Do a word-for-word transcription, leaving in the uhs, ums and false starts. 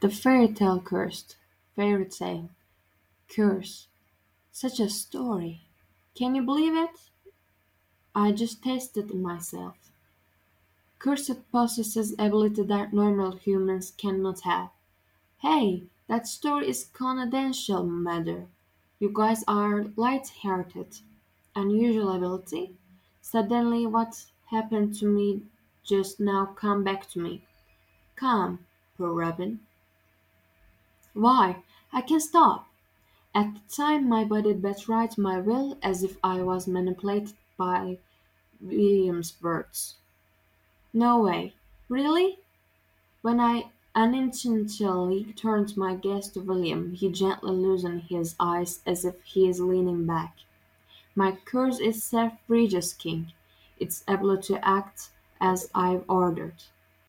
The fairy tale cursed. Fairy tale. Curse. Such a story. Can you believe it? I just tasted it myself. Cursed possesses ability that normal humans cannot have. Hey, that story is confidential matter. You guys are light-hearted. Unusual ability? Suddenly what happened to me just now come back to me. Come, poor Robin. Why? I can't stop. At the time my body betrayed my will as if I was manipulated by William's words. No way. Really? When I unintentionally turned my gaze to William, he gently loosened his eyes as if he is leaning back. My curse is self-righteous king. Its ability to act as I've ordered.